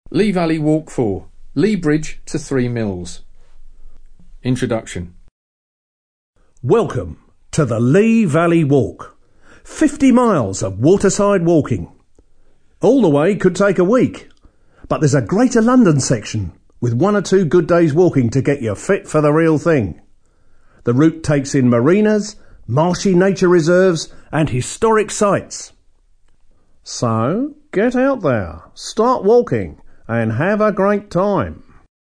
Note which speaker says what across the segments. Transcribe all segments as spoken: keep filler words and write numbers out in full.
Speaker 1: Lee Valley Walk four, Lee Bridge to Three Mills. Introduction.
Speaker 2: Welcome to the Lee Valley Walk. fifty miles of waterside walking. All the way could take a week, but there's a Greater London section with one or two good days walking to get you fit for the real thing. The route takes in marinas, marshy nature reserves and historic sites. So, get out there, start walking and have a great time.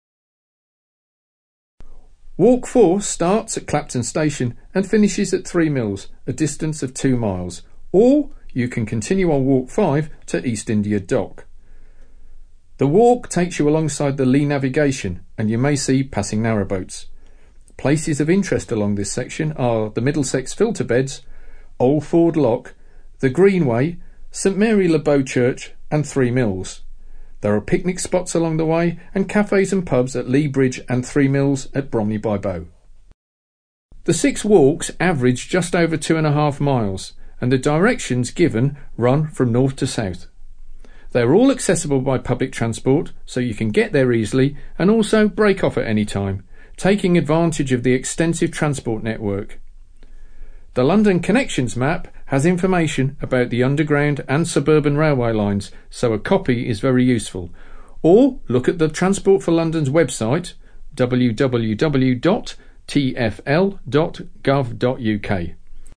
Speaker 1: Walk four starts at Clapton Station and finishes at Three Mills, a distance of two miles, or you can continue on Walk five to East India Dock. The walk takes you alongside the Lee navigation and you may see passing narrowboats. Places of interest along this section are the Middlesex Filter Beds, Old Ford Lock, the Greenway, St Mary Le Bow Church and Three Mills. There are picnic spots along the way and cafes and pubs at Lee Bridge and Three Mills at Bromley by Bow. The six walks average just over two and a half miles and the directions given run from north to south. They are all accessible by public transport so you can get there easily and also break off at any time, taking advantage of the extensive transport network. The London Connections map has information about the underground and suburban railway lines, so a copy is very useful. Or look at the Transport for London's website, w w w dot t f l dot gov dot u k.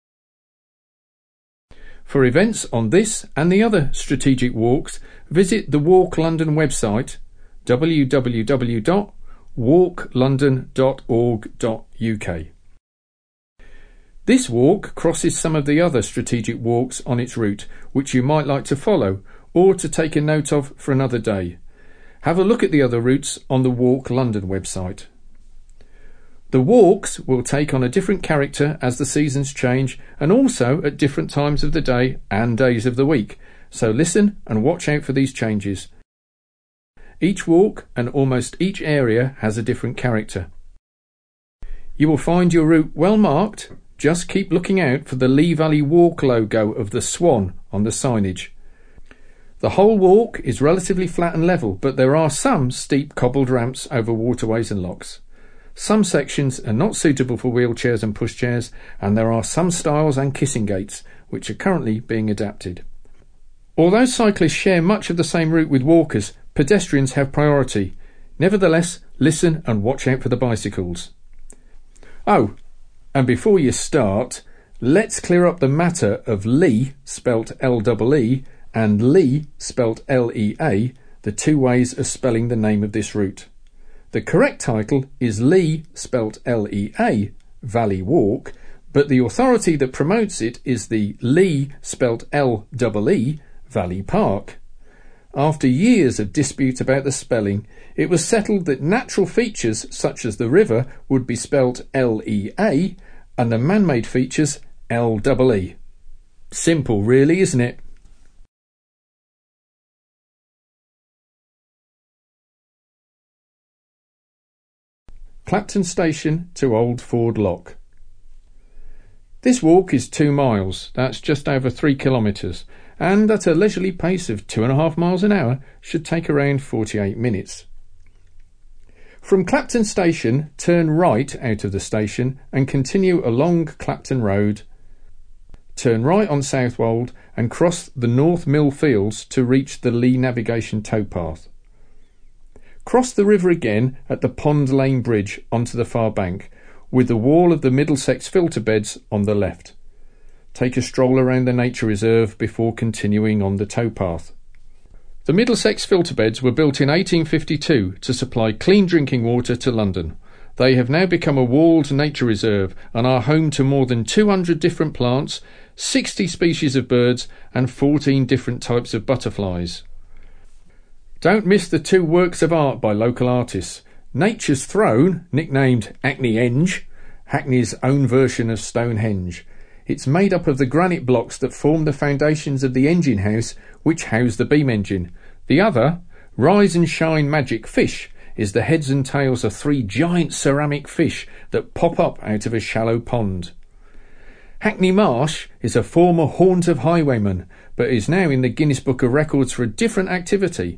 Speaker 1: For events on this and the other strategic walks, visit the Walk London website, w w w dot walk london dot org dot u k. This walk crosses some of the other strategic walks on its route, which you might like to follow or to take a note of for another day. Have a look at the other routes on the Walk London website. The walks will take on a different character as the seasons change and also at different times of the day and days of the week, so listen and watch out for these changes. Each walk and almost each area has a different character. You will find your route well marked. Just keep looking out for the Lee Valley Walk logo of the swan on the signage. The whole walk is relatively flat and level, but there are some steep cobbled ramps over waterways and locks. Some sections are not suitable for wheelchairs and pushchairs, and there are some stiles and kissing gates, which are currently being adapted. Although cyclists share much of the same route with walkers, pedestrians have priority. Nevertheless, listen and watch out for the bicycles. Oh, and before you start, let's clear up the matter of Lee, spelt L E E, and Lee, spelt L E A, the two ways of spelling the name of this route. The correct title is Lee, spelt L E A, Valley Walk, but the authority that promotes it is the Lee, spelt L E E, Valley Park. After years of dispute about the spelling, it was settled that natural features such as the river would be spelt L E A and the man-made features L E E. Simple really, isn't it? Clapton Station to Old Ford Lock. This walk is two miles, that's just over three kilometres, and at a leisurely pace of two and a half miles an hour should take around forty-eight minutes. From Clapton Station, turn right out of the station and continue along Clapton Road. Turn right on Southwold and cross the North Mill Fields to reach the Lee Navigation towpath. Cross the river again at the Pond Lane Bridge onto the far bank, with the wall of the Middlesex Filter Beds on the left. Take a stroll around the nature reserve before continuing on the towpath. The Middlesex Filter Beds were built in eighteen fifty-two to supply clean drinking water to London. They have now become a walled nature reserve and are home to more than two hundred different plants, sixty species of birds and fourteen different types of butterflies. Don't miss the two works of art by local artists. Nature's Throne, nicknamed Hackney-Henge, Hackney's own version of Stonehenge. It's made up of the granite blocks that form the foundations of the engine house which house the beam engine. The other, Rise and Shine Magic Fish, is the heads and tails of three giant ceramic fish that pop up out of a shallow pond. Hackney Marsh is a former haunt of highwaymen, but is now in the Guinness Book of Records for a different activity.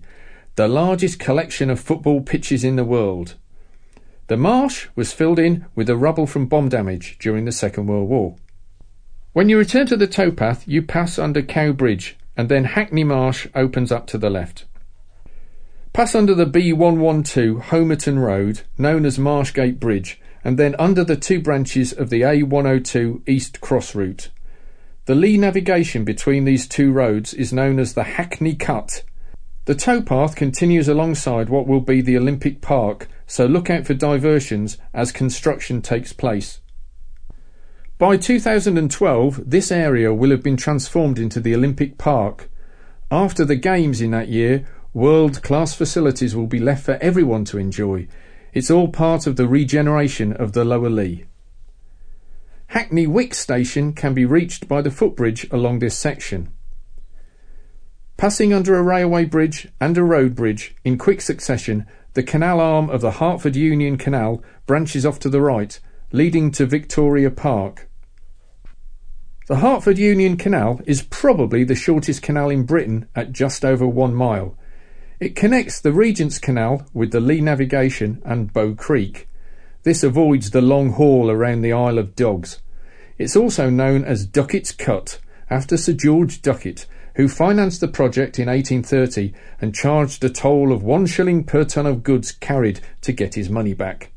Speaker 1: the largest collection of football pitches in the world. The marsh was filled in with the rubble from bomb damage during the Second World War. When you return to the towpath, you pass under Cow Bridge, and then Hackney Marsh opens up to the left. Pass under the B one twelve Homerton Road, known as Marshgate Bridge, and then under the two branches of the A one oh two East Cross route. The lee navigation between these two roads is known as the Hackney Cut. The towpath continues alongside what will be the Olympic Park, so look out for diversions as construction takes place. By two thousand twelve, this area will have been transformed into the Olympic Park. After the Games in that year, world-class facilities will be left for everyone to enjoy. It's all part of the regeneration of the Lower Lee. Hackney Wick Station can be reached by the footbridge along this section. Passing under a railway bridge and a road bridge in quick succession, the canal arm of the Hertford Union Canal branches off to the right, leading to Victoria Park. The Hertford Union Canal is probably the shortest canal in Britain at just over one mile. It connects the Regent's Canal with the Lee Navigation and Bow Creek. This avoids the long haul around the Isle of Dogs. It's also known as Duckett's Cut, after Sir George Duckett, who financed the project in eighteen thirty and charged a toll of one shilling per ton of goods carried to get his money back.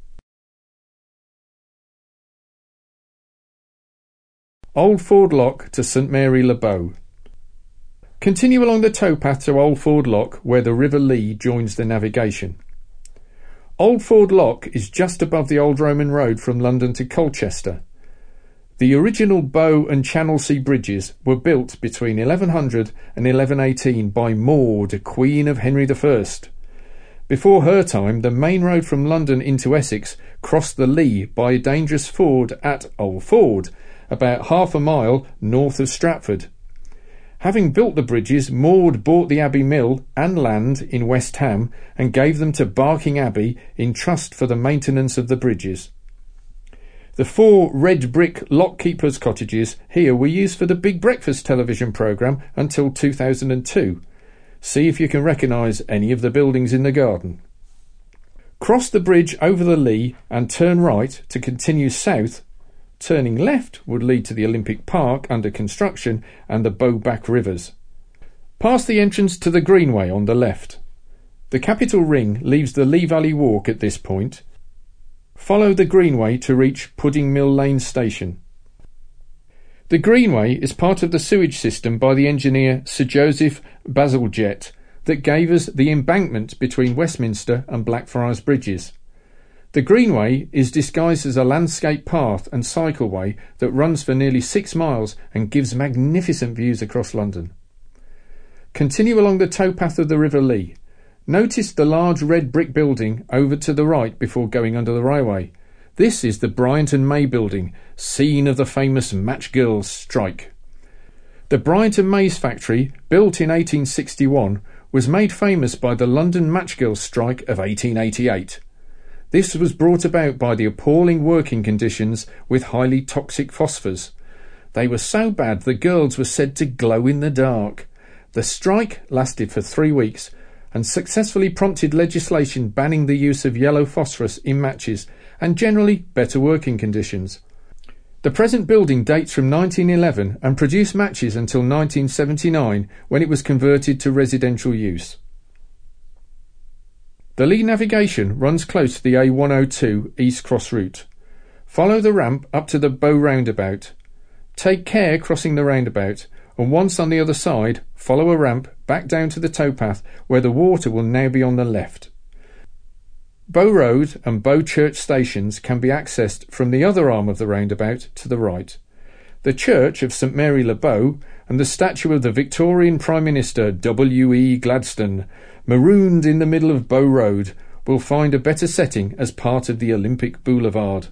Speaker 1: Old Ford Lock to St Mary Le Bow. Continue along the towpath to Old Ford Lock, where the River Lee joins the navigation. Old Ford Lock is just above the Old Roman Road from London to Colchester. The original Bow and Channelsea bridges were built between eleven hundred and eleven eighteen by Maud, Queen of Henry the First. Before her time, the main road from London into Essex crossed the Lee by a dangerous ford at Old Ford, about half a mile north of Stratford. Having built the bridges, Maud bought the Abbey Mill and land in West Ham and gave them to Barking Abbey in trust for the maintenance of the bridges. The four red brick lockkeepers' cottages here were used for the Big Breakfast television programme until two thousand two. See if you can recognise any of the buildings in the garden. Cross the bridge over the Lee and turn right to continue south. Turning left would lead to the Olympic Park under construction and the Bowback Rivers. Past the entrance to the Greenway on the left. The Capital Ring leaves the Lee Valley Walk at this point. Follow the Greenway to reach Pudding Mill Lane Station. The Greenway is part of the sewage system by the engineer Sir Joseph Bazalgette that gave us the embankment between Westminster and Blackfriars Bridges. The Greenway is disguised as a landscape path and cycleway that runs for nearly six miles and gives magnificent views across London. Continue along the towpath of the River Lee. Notice the large red brick building over to the right before going under the railway. This is the Bryant and May building, scene of the famous Match Girls strike. The Bryant and May's factory, built in eighteen sixty-one, was made famous by the London Match Girls strike of eighteen eighty-eight. This was brought about by the appalling working conditions with highly toxic phosphors. They were so bad the girls were said to glow in the dark. The strike lasted for three weeks and successfully prompted legislation banning the use of yellow phosphorus in matches and generally better working conditions. The present building dates from nineteen eleven and produced matches until nineteen seventy-nine, when it was converted to residential use. The Lee navigation runs close to the A one oh two East Cross route. Follow the ramp up to the Bow roundabout. Take care crossing the roundabout, and once on the other side, follow a ramp back down to the towpath where the water will now be on the left. Bow Road and Bow Church stations can be accessed from the other arm of the roundabout to the right. The church of St Mary Le Bow and the statue of the Victorian Prime Minister W E Gladstone, marooned in the middle of Bow Road, will find a better setting as part of the Olympic Boulevard.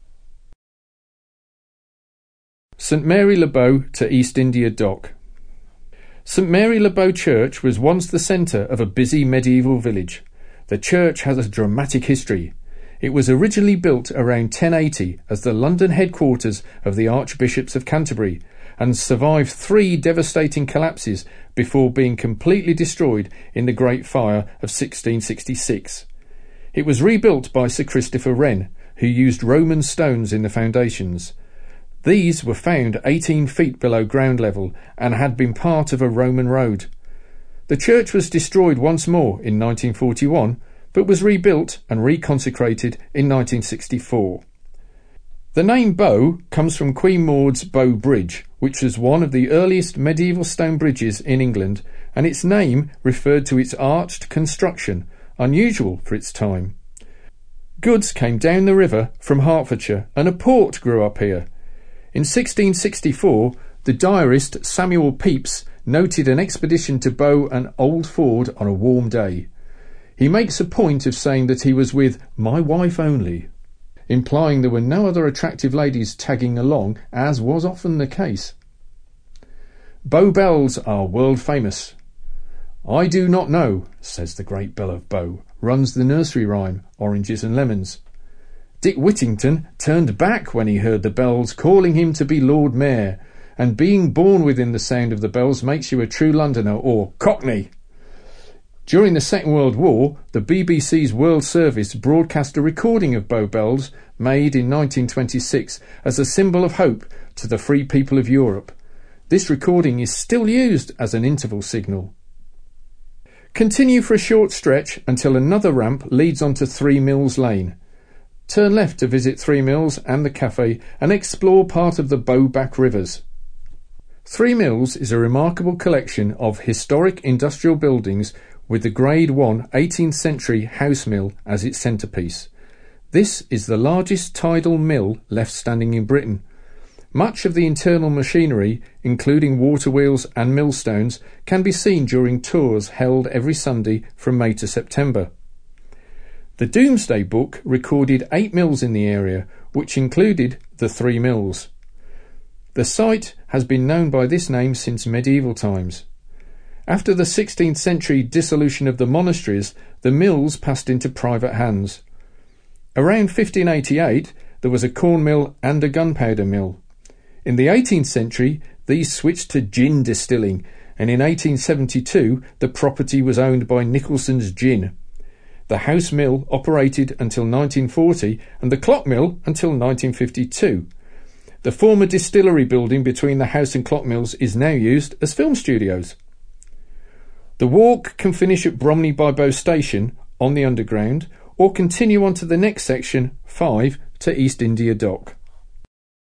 Speaker 1: St Mary Le Bow to East India Dock. St Mary Le Bow Church was once the centre of a busy medieval village. The church has a dramatic history. It was originally built around ten eighty as the London headquarters of the Archbishops of Canterbury, and survived three devastating collapses before being completely destroyed in the Great Fire of sixteen sixty-six. It was rebuilt by Sir Christopher Wren, who used Roman stones in the foundations. These were found eighteen feet below ground level and had been part of a Roman road. The church was destroyed once more in nineteen forty-one, but was rebuilt and reconsecrated in nineteen sixty-four. The name Bow comes from Queen Maud's Bow Bridge, which was one of the earliest medieval stone bridges in England, and its name referred to its arched construction, unusual for its time. Goods came down the river from Hertfordshire, and a port grew up here. In sixteen sixty-four, the diarist Samuel Pepys noted an expedition to Bow and Old Ford on a warm day. He makes a point of saying that he was with my wife only, implying there were no other attractive ladies tagging along, as was often the case. Bow bells are world famous. I do not know, says the great bell of Bow, runs the nursery rhyme, Oranges and Lemons. Dick Whittington turned back when he heard the bells calling him to be Lord Mayor, and being born within the sound of the bells makes you a true Londoner, or Cockney. During the Second World War, the B B C's World Service broadcast a recording of Bow bells made in nineteen twenty-six as a symbol of hope to the free people of Europe. This recording is still used as an interval signal. Continue for a short stretch until another ramp leads onto Three Mills Lane. Turn left to visit Three Mills and the cafe and explore part of the Bowback Rivers. Three Mills is a remarkable collection of historic industrial buildings with the Grade one eighteenth century house mill as its centrepiece. This is the largest tidal mill left standing in Britain. Much of the internal machinery, including water wheels and millstones, can be seen during tours held every Sunday from May to September. The Domesday Book recorded eight mills in the area, which included the Three Mills. The site has been known by this name since medieval times. After the sixteenth century dissolution of the monasteries, the mills passed into private hands. Around fifteen eighty-eight, there was a corn mill and a gunpowder mill. In the eighteenth century, these switched to gin distilling, and in eighteen seventy-two, the property was owned by Nicholson's Gin. The house mill operated until nineteen forty and the clock mill until nineteen fifty-two. The former distillery building between the house and clock mills is now used as film studios. The walk can finish at Bromley by Bow Station on the Underground or continue on to the next section, five, to East India Dock.